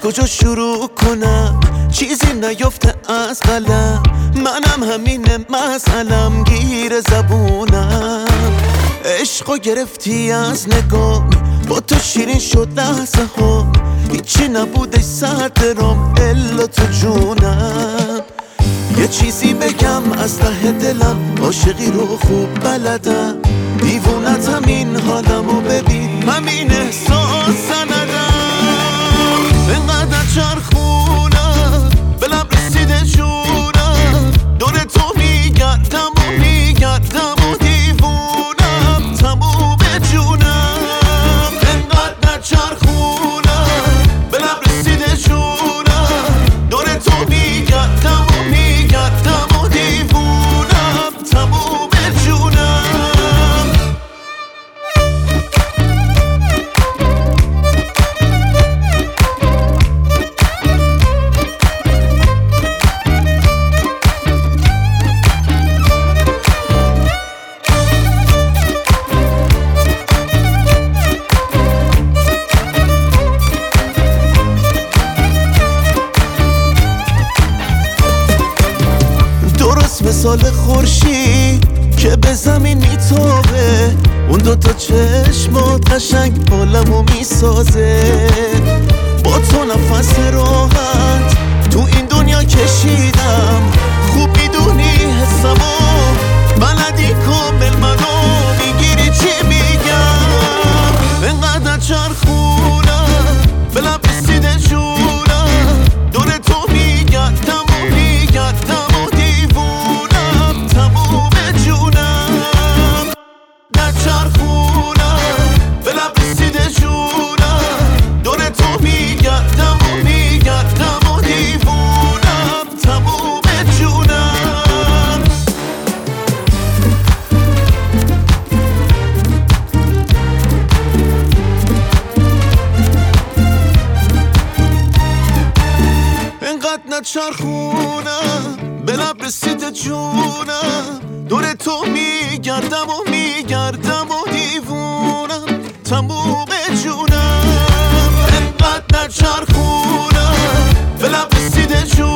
کجا شروع کنم؟ چیزی نیفته از قلم، منم همینه مسئلم، گیر زبونم. عشقو گرفتی از نگاه، با تو شیرین شد لحظه ها، هیچی نبودش سر درام الا تو جونم. یه چیزی بگم از ته دلم، عاشقی رو خوب بلدم، دیوونت همین حالمو ببین، همین احساس سندم. انقدر چرخونم به لب رسیده جونم، دور تو میگردم و میگردم و دیوونم تموم جونم. انقدر چرخونم به لب رسیده جونم، دور تو میگردم و میگردم و دیوونم تموم جونم. مثال خورشید که به زمین میتابه، اون دوتا چشمات قشنگ حالمو میسازه. با تو نفس راحت تو این دنیا کشیدم، خوب میدونی حسمو، بلدی کامل منو، میگیری چی میگم. انقدر چرخونم به لب رسیده جونم، دور تو میگردم و میگردم و دیوونم تموم جونم. در چرخونم به لب رسیده جونم، دور تو میگردم و میگردم و دیوونم تموم جونم. انقدر نچرخونم به لب رسیده جونم، دور تو میگردم و میگردم و دیوونم تموم جونم. انقدر نچرخونم به لب رسیده جونم،